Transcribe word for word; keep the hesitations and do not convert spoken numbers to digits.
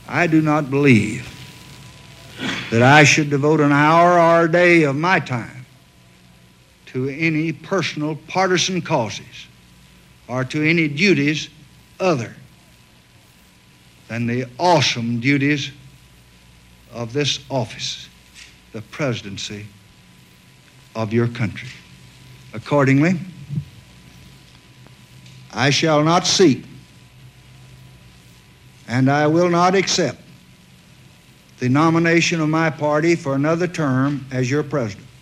I do not believe that I should devote an hour or a day of my time to any personal partisan causes or to any duties other than the awesome duties of this office, the presidency of your country. Accordingly, I shall not seek and I will not accept the nomination of my party for another term as your president.